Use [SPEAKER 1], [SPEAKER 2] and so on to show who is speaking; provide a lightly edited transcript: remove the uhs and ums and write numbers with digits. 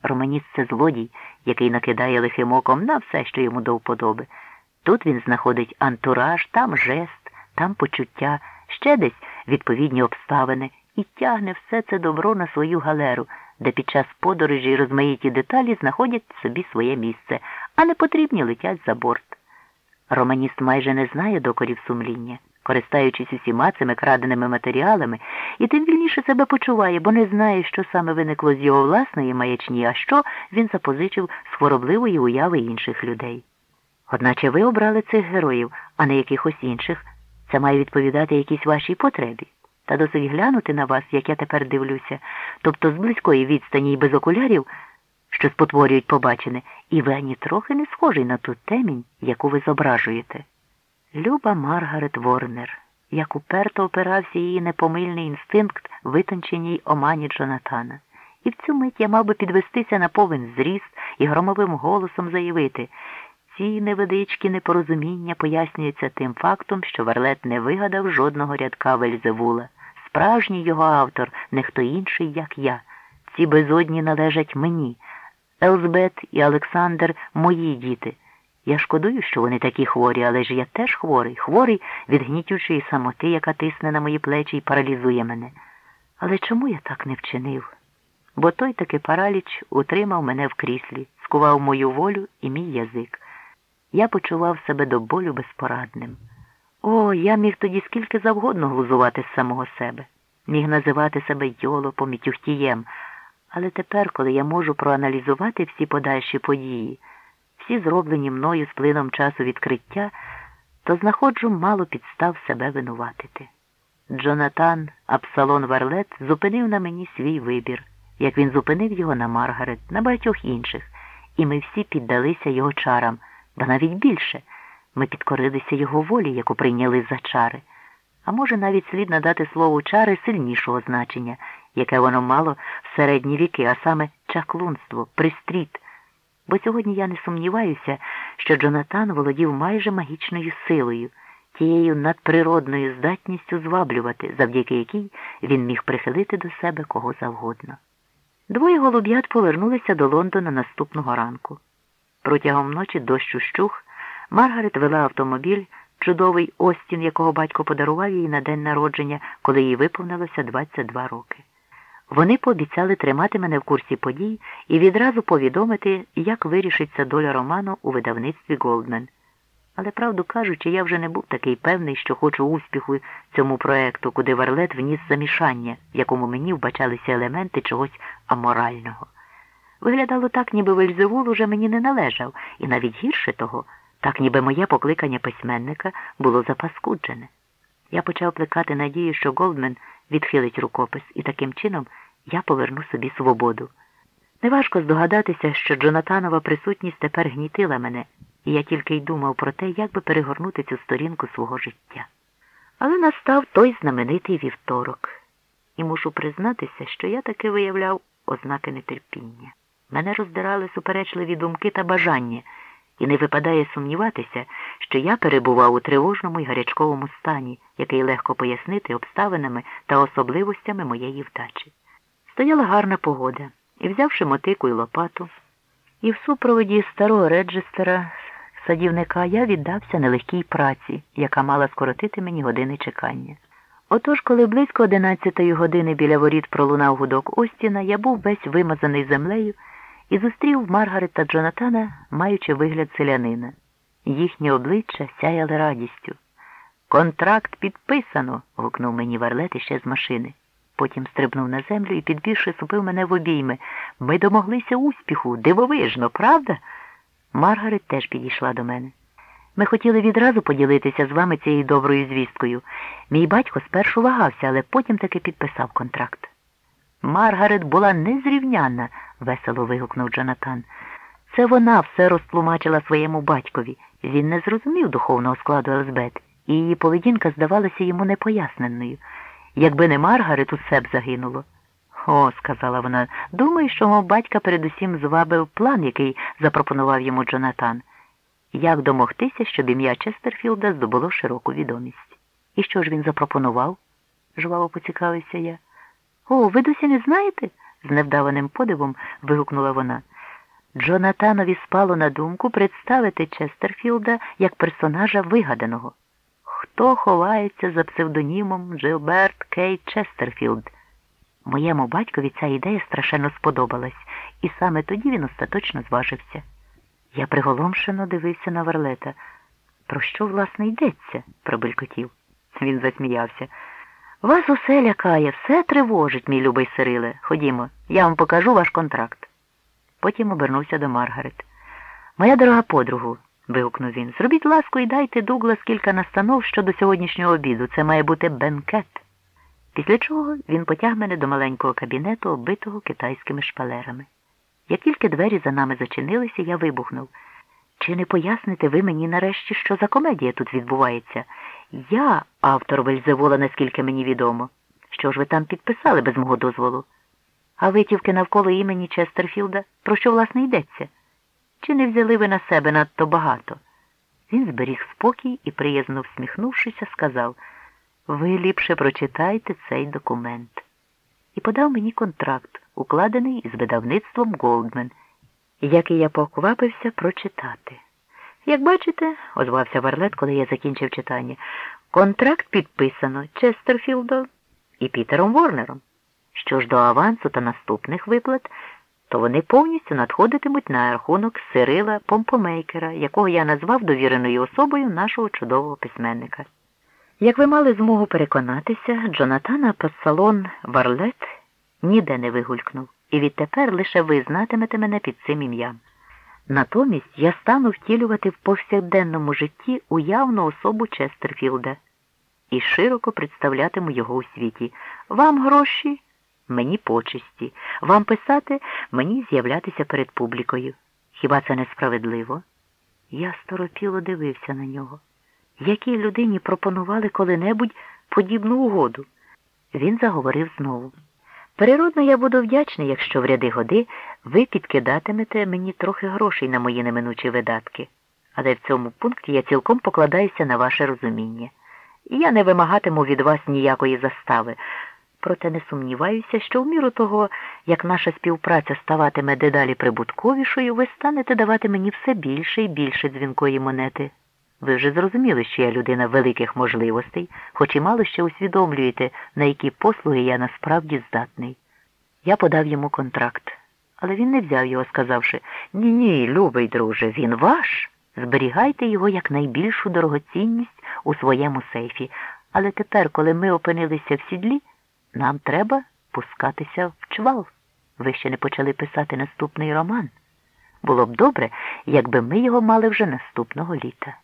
[SPEAKER 1] Романіст – це злодій, який накидає лихим оком на все, що йому до вподоби. Тут він знаходить антураж, там жест, там почуття, ще десь відповідні обставини і тягне все це добро на свою галеру, де під час подорожі розмаїті деталі знаходять собі своє місце, а непотрібні летять за борт. Романіст майже не знає докорів сумління, користаючись усіма цими краденими матеріалами, і тим вільніше себе почуває, бо не знає, що саме виникло з його власної маячні, а що він запозичив з хворобливої уяви інших людей. Одначе ви обрали цих героїв, а не якихось інших. Це має відповідати якійсь вашій потребі. Та досить глянути на вас, як я тепер дивлюся, тобто з близької відстані і без окулярів, що спотворюють побачене, і ви ані трохи не схожий на ту темінь, яку ви зображуєте. Люба Маргарет Ворнер, як уперто опирався її непомильний інстинкт витонченій омані Джонатана. І в цю мить я мав би підвестися на повен зріст і громовим голосом заявити: ці невеличкі непорозуміння пояснюються тим фактом, що Варлет не вигадав жодного рядка Вельзевула. Справжній його автор – не хто інший, як я. Ці безодні належать мені. Елзбет і Олександр – мої діти. Я шкодую, що вони такі хворі, але ж я теж хворий. Хворий від гнітючої самоти, яка тисне на мої плечі і паралізує мене. Але чому я так не вчинив? Бо той таки параліч утримав мене в кріслі, скував мою волю і мій язик. Я почував себе до болю безпорадним. О, я міг тоді скільки завгодно глузувати з самого себе. Міг називати себе йолопом і тюхтієм. Але тепер, коли я можу проаналізувати всі подальші події, всі зроблені мною з плином часу відкриття, то знаходжу мало підстав себе винуватити. Джонатан Абсалон Варлет зупинив на мені свій вибір, як він зупинив його на Маргарет, на багатьох інших, і ми всі піддалися його чарам, ба навіть більше. Ми підкорилися його волі, яку прийняли за чари. А може, навіть слід надати слову чари сильнішого значення, яке воно мало в середні віки, а саме чаклунство, пристріт. Бо сьогодні я не сумніваюся, що Джонатан володів майже магічною силою, тією надприродною здатністю зваблювати, завдяки якій він міг прихилити до себе кого завгодно. Двоє голуб'ят повернулися до Лондона наступного ранку. Протягом ночі дощ ущух, Маргарет вела автомобіль, чудовий Остін, якого батько подарував їй на день народження, коли їй виповнилося 22 роки. Вони пообіцяли тримати мене в курсі подій і відразу повідомити, як вирішиться доля роману у видавництві «Голдмен». Але, правду кажучи, я вже не був такий певний, що хочу успіху цьому проекту, куди Варлет вніс замішання, в якому мені вбачалися елементи чогось аморального. Виглядало так, ніби Вельзевул уже мені не належав, і навіть гірше того, так ніби моє покликання письменника було запаскуджене. Я почав плекати надію, що Голдмен відхилить рукопис, і таким чином я поверну собі свободу. Неважко здогадатися, що Джонатанова присутність тепер гнітила мене, і я тільки й думав про те, як би перегорнути цю сторінку свого життя. Але настав той знаменитий вівторок, і мушу признатися, що я таки виявляв ознаки нетерпіння. Мене роздирали суперечливі думки та бажання, і не випадає сумніватися, що я перебував у тривожному й гарячковому стані, який легко пояснити обставинами та особливостями моєї вдачі. Стояла гарна погода, і, взявши мотику й лопату, і в супроводі старого реджестера, садівника, я віддався нелегкій праці, яка мала скоротити мені години чекання. Отож, коли близько 11-ї години біля воріт пролунав гудок Остіна, я був весь вимазаний землею і зустрів Маргарет та Джонатана, маючи вигляд селянина. Їхні обличчя сяяли радістю. «Контракт підписано!» – гукнув мені Варлет іще з машини. Потім стрибнув на землю і, підбігши, супив мене в обійми. «Ми домоглися успіху! Дивовижно, правда?» Маргарет теж підійшла до мене. «Ми хотіли відразу поділитися з вами цією доброю звісткою. Мій батько спершу вагався, але потім таки підписав контракт». «Маргарет була незрівнянна!» – весело вигукнув Джонатан. «Це вона все розтлумачила своєму батькові. Він не зрозумів духовного складу Елзбет, і її поведінка здавалася йому непоясненною. Якби не Маргарет, усе б загинуло». «О», – сказала вона, – «думаю, що мого батька передусім звабив план, який запропонував йому Джонатан. Як домогтися, щоб ім'я Честерфілда здобуло широку відомість». «І що ж він запропонував?» – жваво поцікавився я. «О, ви досі не знаєте?» з невдаваним подивом вигукнула вона. Джонатанові спало на думку представити Честерфілда як персонажа вигаданого. Хто ховається за псевдонімом Джилберт Кей Честерфілд? Моєму батькові ця ідея страшенно сподобалась, і саме тоді він остаточно зважився. Я приголомшено дивився на Варлета. Про що, власне, йдеться? Пробелькотів. Він засміявся. Вас усе лякає, все тривожить, мій любий Сириле. Ходімо, я вам покажу ваш контракт. Потім обернувся до Маргарет. Моя дорога подругу, вигукнув він, зробіть ласку і дайте Дуглас кілька настанов щодо сьогоднішнього обіду. Це має бути бенкет. Після чого він потяг мене до маленького кабінету, оббитого китайськими шпалерами. Як тільки двері за нами зачинилися, я вибухнув. Чи не поясните ви мені нарешті, що за комедія тут відбувається? Я автор Вельзевула, наскільки мені відомо. Що ж ви там підписали без мого дозволу? А витівки навколо імені Честерфілда? Про що, власне, йдеться? Чи не взяли ви на себе надто багато? Він зберіг спокій і, приязно всміхнувшися, сказав: ви ліпше прочитайте цей документ. І подав мені контракт, укладений із видавництвом Голдмен, який я поквапився прочитати. Як бачите, озвався Варлет, коли я закінчив читання, контракт підписано Честерфілдом і Пітером Ворнером. Що ж до авансу та наступних виплат, то вони повністю надходитимуть на рахунок Сирила Помпомейкера, якого я назвав довіреною особою нашого чудового письменника. Як ви мали змогу переконатися, Джонатана Пассалон Варлет ніде не вигулькнув, і відтепер лише ви знатимете мене під цим ім'ям. Натомість я стану втілювати в повсякденному житті уявну особу Честерфілда і широко представлятиму його у світі. Вам гроші, мені почесті. Вам писати, мені з'являтися перед публікою. Хіба це несправедливо? Я сторопіло дивився на нього. Якій людині пропонували коли-небудь подібну угоду? Він заговорив знову. Природно, я буду вдячний, якщо в ряди годи ви підкидатимете мені трохи грошей на мої неминучі видатки. Але в цьому пункті я цілком покладаюся на ваше розуміння. Я не вимагатиму від вас ніякої застави. Проте не сумніваюся, що в міру того, як наша співпраця ставатиме дедалі прибутковішою, ви станете давати мені все більше і більше дзвінкої монети. Ви вже зрозуміли, що я людина великих можливостей, хоч і мало ще усвідомлюєте, на які послуги я насправді здатний. Я подав йому контракт, але він не взяв його, сказавши: «Ні, любий друже, він ваш. Зберігайте його як найбільшу дорогоцінність у своєму сейфі. Але тепер, коли ми опинилися в сідлі, нам треба пускатися в чвал. Ви ще не почали писати наступний роман. Було б добре, якби ми його мали вже наступного літа».